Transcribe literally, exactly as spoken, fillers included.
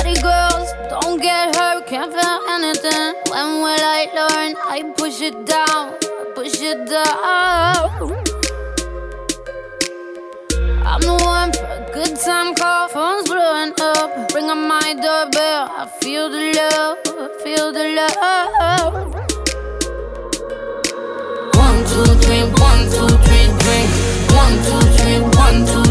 Party girls, don't get hurt, can't feel anything. When will I learn? I push it down, push it down. I'm the one for a good time call, phone's blowing up. Ring on my doorbell, I feel the love, feel the love. One, two, three, one, two, three, drink. One, two, three, one, two.